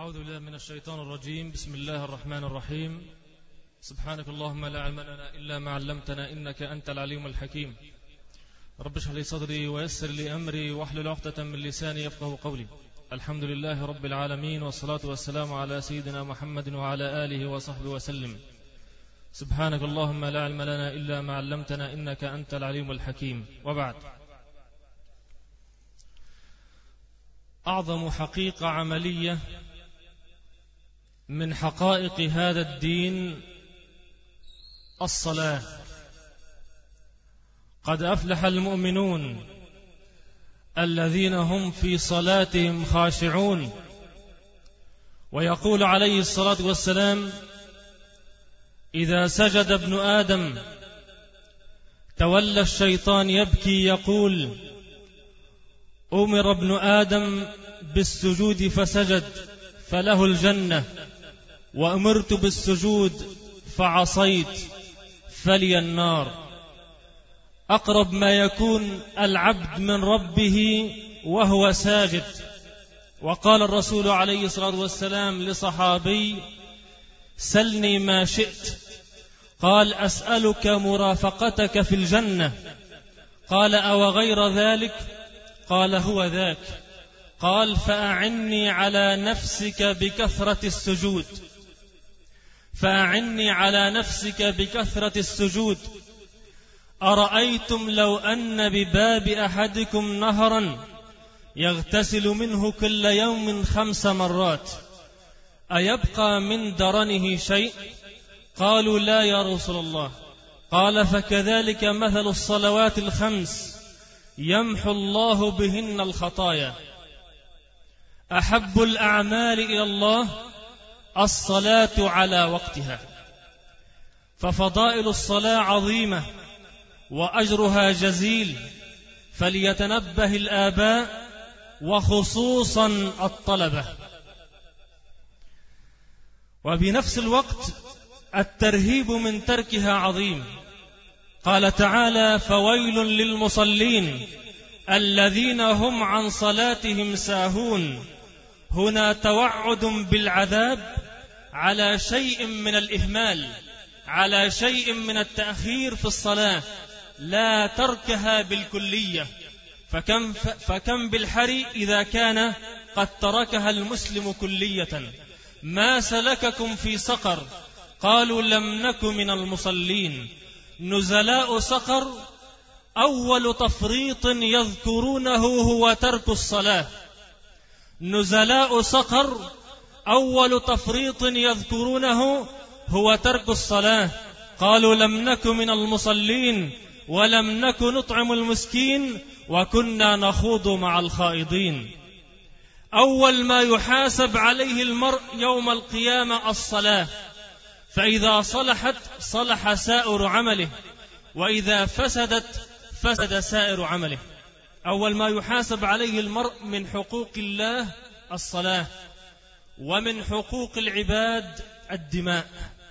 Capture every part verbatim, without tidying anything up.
أعوذ بالله من الشيطان الرجيم. بسم الله الرحمن الرحيم. سبحانك اللهم لا علم لنا إلا ما علمتنا إنك أنت العليم الحكيم. رب اشرح لي صدري ويسر لي أمري واحلل عقدة من لساني يفقهوا قولي. الحمد لله رب العالمين، والصلاة والسلام على سيدنا محمد وعلى آله وصحبه وسلم. سبحانك اللهم لا علم لنا إلا ما علمتنا إنك أنت العليم الحكيم. وبعد، أعظم حقيقة عملية من حقائق هذا الدين الصلاة. قد أفلح المؤمنون الذين هم في صلاتهم خاشعون. ويقول عليه الصلاة والسلام: إذا سجد ابن آدم تولى الشيطان يبكي يقول: أمر ابن آدم بالسجود فسجد فله الجنة، وأمرت بالسجود فعصيت فلي النار. أقرب ما يكون العبد من ربه وهو ساجد. وقال الرسول عليه الصلاة والسلام لصحابي: سلني ما شئت. قال: أسألك مرافقتك في الجنة. قال: أو غير ذلك؟ قال: هو ذاك. قال: فأعني على نفسك بكثرة السجود فأعني على نفسك بكثرة السجود. أرأيتم لو أن بباب أحدكم نهرا يغتسل منه كل يوم خمس مرات أيبقى من درنه شيء؟ قالوا: لا يا رسول الله. قال: فكذلك مثل الصلوات الخمس يمحو الله بهن الخطايا. أحب الأعمال إلى الله الصلاة على وقتها، ففضائل الصلاة عظيمة وأجرها جزيل، فليتنبه الآباء وخصوصا الطلبة. وبنفس الوقت الترهيب من تركها عظيم. قال تعالى: فويل للمصلين الذين هم عن صلاتهم ساهون. هنا توعد بالعذاب على شيء من الإهمال، على شيء من التأخير في الصلاة، لا تركها بالكلية. فكم, فكم بالحري إذا كان قد تركها المسلم كلية. ما سلككم في سقر؟ قالوا: لم نك من المصلين. نزلاء سقر أول تفريط يذكرونه هو ترك الصلاة. نزلاء سقر أول تفريط يذكرونه هو ترك الصلاة. قالوا: لم نك من المصلين ولم نك نطعم المسكين وكنا نخوض مع الخائضين. أول ما يحاسب عليه المرء يوم القيامة الصلاة، فإذا صلحت صلح سائر عمله، وإذا فسدت فسد سائر عمله. أول ما يحاسب عليه المرء من حقوق الله الصلاة، ومن حقوق العباد الدماء.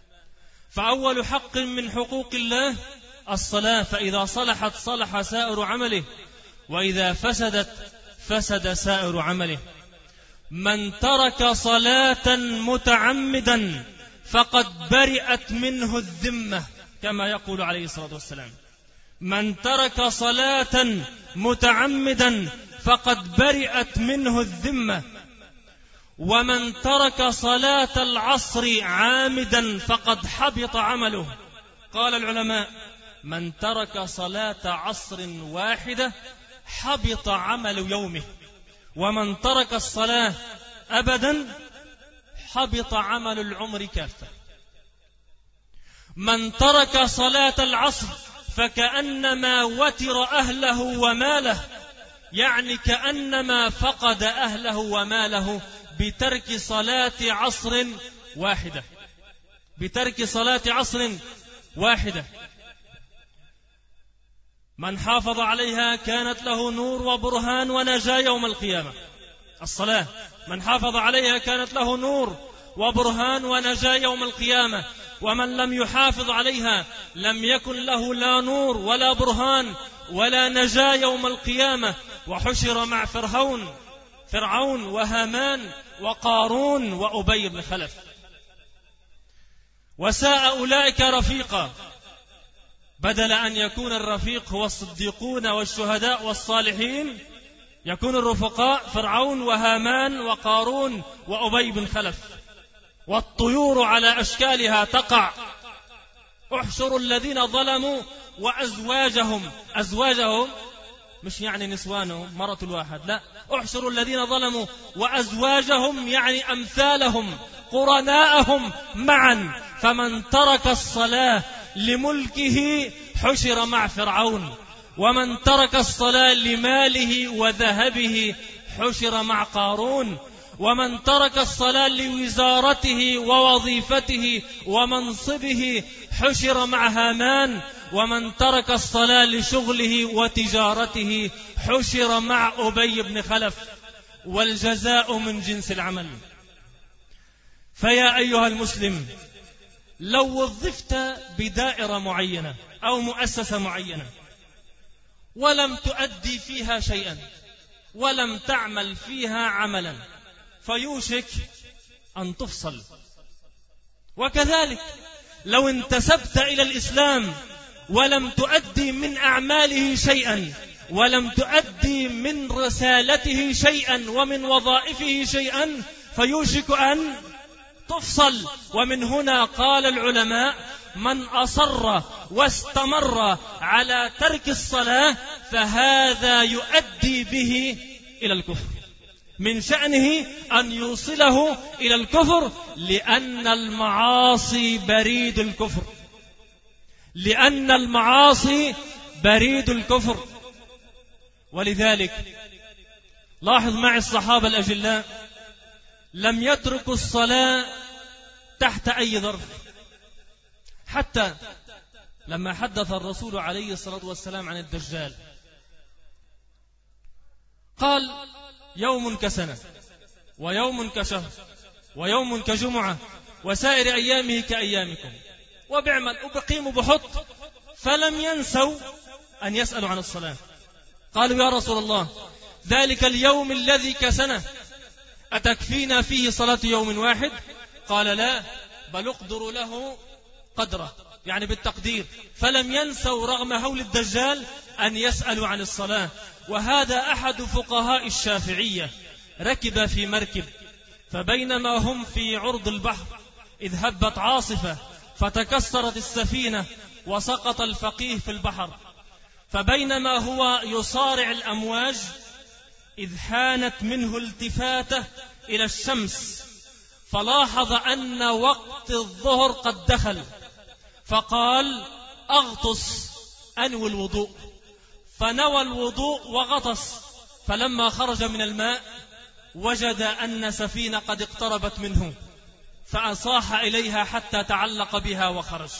فأول حق من حقوق الله الصلاة، فإذا صلحت صلح سائر عمله، وإذا فسدت فسد سائر عمله. من ترك صلاة متعمدا فقد برئت منه الذمة، كما يقول عليه الصلاة والسلام: من ترك صلاة متعمدا فقد برئت منه الذمة. ومن ترك صلاة العصر عامدا فقد حبط عمله. قال العلماء: من ترك صلاة عصر واحدة حبط عمل يومه، ومن ترك الصلاة أبدا حبط عمل العمر كافة. من ترك صلاة العصر فكأنما وتر أهله وماله، يعني كأنما فقد أهله وماله بترك صلاة عصر واحدة، بترك صلاة عصر واحدة. من حافظ عليها كانت له نور وبرهان ونجاة يوم القيامة. الصلاة من حافظ عليها كانت له نور وبرهان ونجاة يوم القيامة. ومن لم يحافظ عليها لم يكن له لا نور ولا برهان ولا نجاة يوم القيامة، وحشر مع فرعون فرعون وهامان وقارون وأبي بن خلف. وساء أولئك رفيقا، بدل أن يكون الرفيق هو الصديقون والشهداء والصالحين، يكون الرفقاء فرعون وهامان وقارون وأبي بن خلف. والطيور على أشكالها تقع. احشروا الذين ظلموا وأزواجهم، أزواجهم مش يعني نسوانهم مرة الواحد، لا، احشروا الذين ظلموا وأزواجهم يعني أمثالهم قرناءهم معا، فمن ترك الصلاة لملكه حشر مع فرعون، ومن ترك الصلاة لماله وذهبه حشر مع قارون، ومن ترك الصلاة لوزارته ووظيفته ومنصبه حشر مع هامان، ومن ترك الصلاة لشغله وتجارته حشر مع أبي بن خلف. والجزاء من جنس العمل. فيا أيها المسلم، لو وظفت بدائرة معينة أو مؤسسة معينة ولم تؤدي فيها شيئا ولم تعمل فيها عملا فيوشك أن تفصل. وكذلك لو انتسبت إلى الإسلام ولم تؤدي من أعماله شيئا ولم تؤدي من رسالته شيئا ومن وظائفه شيئا فيوشك أن تفصل. ومن هنا قال العلماء: من أصر واستمر على ترك الصلاة فهذا يؤدي به إلى الكفر، من شأنه أن يوصله إلى الكفر، لأن المعاصي بريد الكفر، لأن المعاصي بريد الكفر. ولذلك لاحظ معي الصحابة الأجلاء لم يتركوا الصلاة تحت أي ظرف، حتى لما حدث الرسول عليه الصلاة والسلام عن الدجال قال: يوم كسنة، ويوم كشهر، ويوم كجمعة، وسائر أيامه كأيامكم، وبعمل وبقيم وبحط. فلم ينسوا أن يسألوا عن الصلاة. قالوا: يا رسول الله، ذلك اليوم الذي كسنة أتكفينا فيه صلاة يوم واحد؟ قال: لا، بل اقدر له قدره، يعني بالتقدير. فلم ينسوا رغم هول الدجال أن يسألوا عن الصلاة. وهذا أحد فقهاء الشافعية ركب في مركب، فبينما هم في عرض البحر إذ هبت عاصفة فتكسرت السفينة وسقط الفقيه في البحر، فبينما هو يصارع الأمواج إذ حانت منه التفاته إلى الشمس، فلاحظ أن وقت الظهر قد دخل، فقال: أغطس، أنوي الوضوء. فنوى الوضوء وغطس، فلما خرج من الماء وجد أن سفينة قد اقتربت منه، فأصاح إليها حتى تعلق بها وخرج.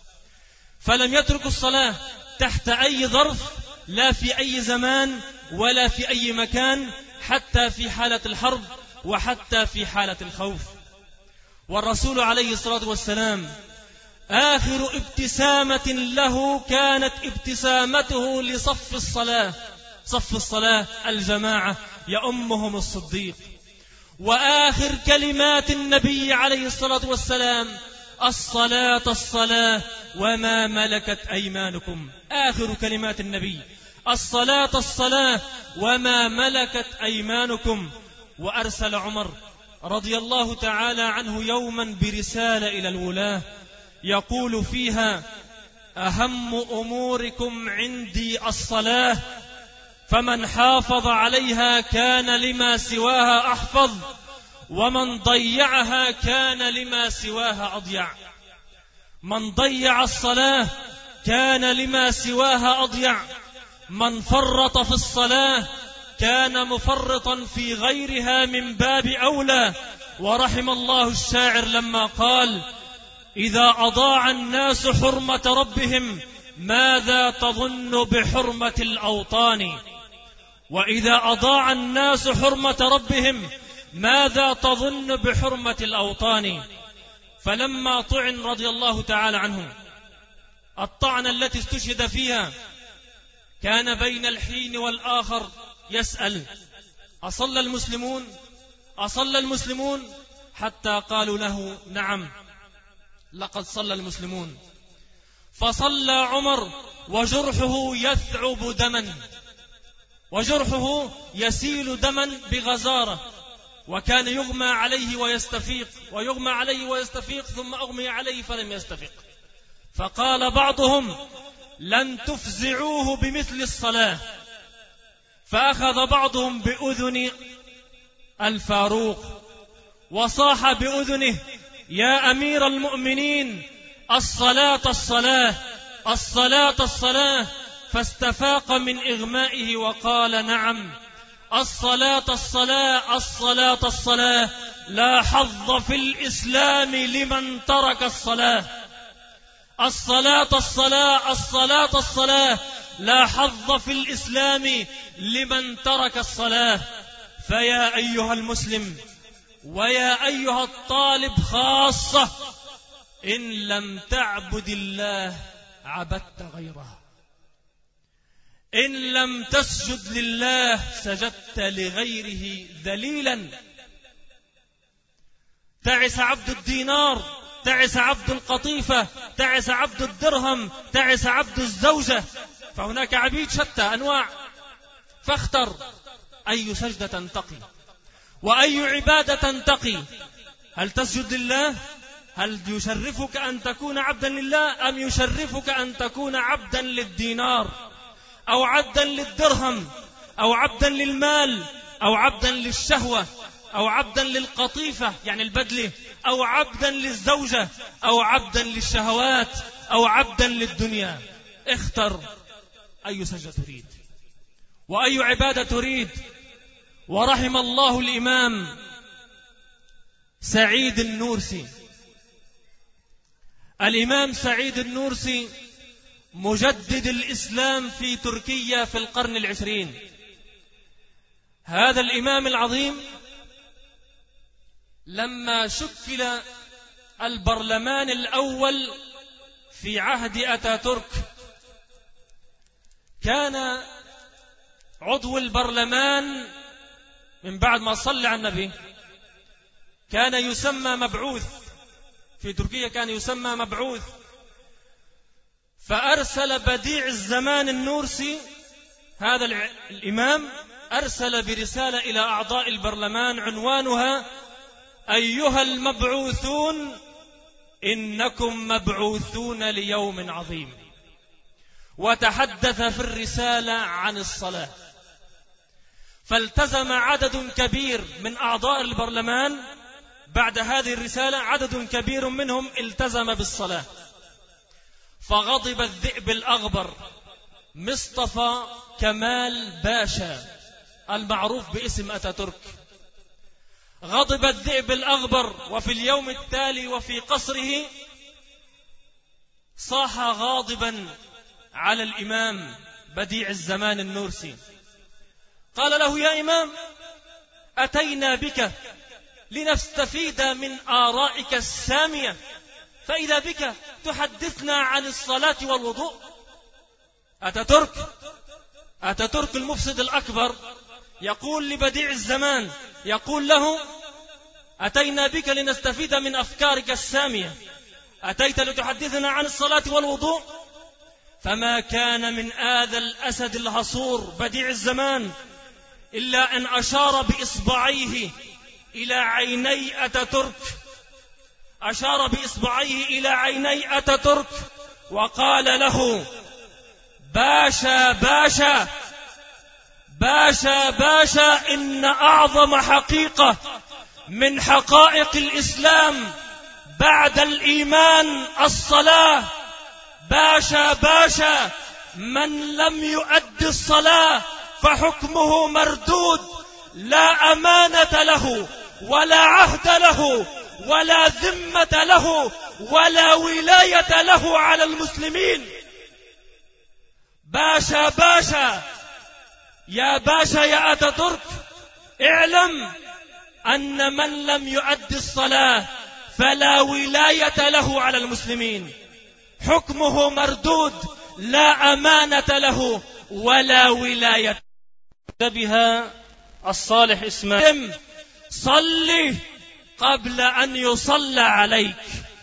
فلم يترك الصلاة تحت أي ظرف، لا في أي زمان ولا في أي مكان، حتى في حالة الحرب وحتى في حالة الخوف. والرسول عليه الصلاة والسلام آخر ابتسامة له كانت ابتسامته لصف الصلاة، صف الصلاة الجماعة يأمهم الصديق. وآخر كلمات النبي عليه الصلاة والسلام: الصلاة الصلاة وما ملكت أيمانكم. آخر كلمات النبي: الصلاة الصلاة وما ملكت أيمانكم. وأرسل عمر رضي الله تعالى عنه يوما برسالة إلى الولاة يقول فيها: أهم أموركم عندي الصلاة، فمن حافظ عليها كان لما سواها أحفظ، ومن ضيعها كان لما سواها أضيع. من ضيع الصلاة كان لما سواها أضيع، من فرط في الصلاة كان مفرطا في غيرها من باب أولى. ورحم الله الشاعر لما قال: إذا أضاع الناس حرمة ربهم ماذا تظن بحرمة الأوطان؟ وإذا أضاع الناس حرمة ربهم ماذا تظن بحرمة الأوطان؟ فلما طعن رضي الله تعالى عنه الطعنة التي استشهد فيها كان بين الحين والآخر يسأل: أصلى المسلمون أصلى المسلمون حتى قالوا له نعم لقد صلى المسلمون. فصلى عمر وجرحه يثعب دما، وجرحه يسيل دما بغزارة، وكان يغمى عليه ويستفيق، ويغمى عليه ويستفيق، ثم أغمي عليه فلم يستفيق. فقال بعضهم لن تفزعوه بمثل الصلاة. فأخذ بعضهم بأذن الفاروق وصاح بأذنه يا أمير المؤمنين الصلاة الصلاة الصلاة الصلاة، فاستفاق من إغمائه وقال نعم الصلاة الصلاة الصلاة الصلاة، لا حظ في الإسلام لمن ترك الصلاة. الصلاة الصلاة الصلاة الصلاة، لا حظ في الإسلام لمن ترك الصلاة. فيا أيها المسلم ويا أيها الطالب خاصة، إن لم تعبد الله عبدت غيره، إن لم تسجد لله سجدت لغيره ذليلا. تعس عبد الدينار، تعس عبد القطيفة، تعس عبد الدرهم، تعس عبد الزوجة. فهناك عبيد شتى أنواع، فاختر أي سجدة تنتقي وأي عبادة تنتقي. هل تسجد لله؟ هل يشرفك أن تكون عبدا لله، أم يشرفك أن تكون عبدا للدينار أو عبدا للدرهم أو عبدا للمال أو عبدا للشهوة أو عبدا للقطيفة يعني البدلة، أو عبدا للزوجة أو عبدا للشهوات أو عبدا للدنيا؟ اختر أي سجدة تريد وأي عبادة تريد. ورحم الله الإمام سعيد النورسي. الإمام سعيد النورسي مجدد الإسلام في تركيا في القرن العشرين. هذا الإمام العظيم لما شكل البرلمان الأول في عهد أتاتورك، كان عضو البرلمان من بعد ما صلى على النبي كان يسمى مبعوث في تركيا، كان يسمى مبعوث. فأرسل بديع الزمان النورسي هذا الإمام، أرسل برسالة إلى أعضاء البرلمان عنوانها أيها المبعوثون إنكم مبعوثون ليوم عظيم. وتحدث في الرسالة عن الصلاة. فالتزم عدد كبير من أعضاء البرلمان بعد هذه الرسالة، عدد كبير منهم التزم بالصلاة. فغضب الذئب الأغبر مصطفى كمال باشا المعروف باسم أتاتورك. غضب الذئب الأغبر، وفي اليوم التالي وفي قصره صاح غاضبا على الإمام بديع الزمان النورسي. قال له يا إمام أتينا بك لنستفيد من آرائك السامية، فإذا بك تحدثنا عن الصلاة والوضوء. أتاتورك أتاتورك المفسد الأكبر يقول لبديع الزمان، يقول له أتينا بك لنستفيد من أفكارك السامية، أتيت لتحدثنا عن الصلاة والوضوء. فما كان من هذا الأسد العصور بديع الزمان إلا أن أشار بإصبعيه إلى عيني أتاتورك، أشار بإصبعيه إلى عيني أتاتورك وقال له باشا باشا باشا باشا، إن أعظم حقيقة من حقائق الإسلام بعد الإيمان الصلاة. باشا باشا، من لم يؤد الصلاة فحكمه مردود، لا أمانة له ولا عهد له ولا ذمة له ولا ولاية له على المسلمين. باشا باشا يا باشا يا أتاتورك، اعلم أن من لم يؤد الصلاة فلا ولاية له على المسلمين، حكمه مردود، لا أمانة له ولا ولاية بها الصالح إسماعيل: صل قبل أن يصلى عليك،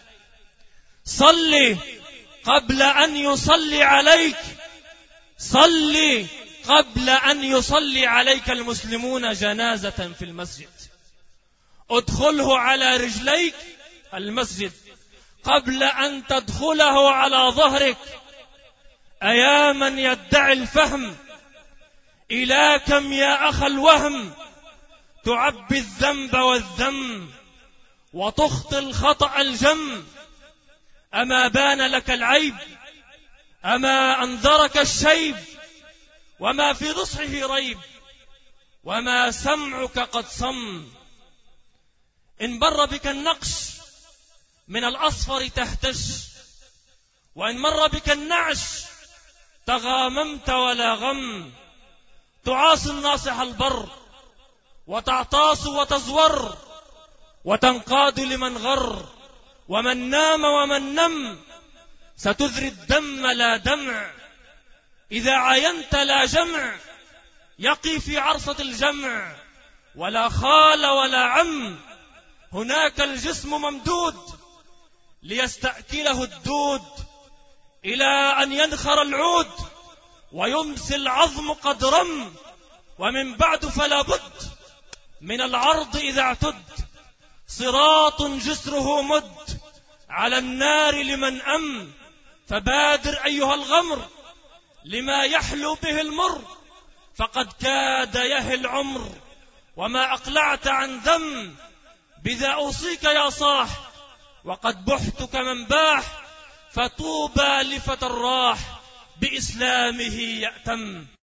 صل قبل أن يصلي عليك، صل قبل أن يصلي عليك المسلمون جنازة في المسجد. ادخله على رجليك المسجد قبل أن تدخله على ظهرك. أيا من يدعي الفهم، إلى كم يا أخ الوهم تعبي الذنب والذم وتخطي الخطأ الجم؟ أما بان لك العيب؟ أما أنذرك الشيب؟ وما في نصحه ريب، وما سمعك قد صم. إن بر بك النقش من الأصفر تهتش، وإن مر بك النعش تغاممت ولا غم. تعاصي الناصح البر وتعطاس وتزور وتنقاد لمن غر، ومن نام ومن نم ستذري الدم لا دمع. إذا عاينت لا جمع يقي في عرصة الجمع، ولا خال ولا عم. هناك الجسم ممدود ليستأكله الدود، إلى أن ينخر العود ويمسي العظم قد رم. ومن بعد فلا بد من العرض إذا اعتد، صراط جسره مد على النار لمن أم. فبادر أيها الغمر لما يحلو به المر، فقد كاد يهي العمر وما أقلعت عن ذم. بذا أوصيك يا صاح وقد بحت كمن باح، فطوبى لفتى الراح بإسلامه يأتم.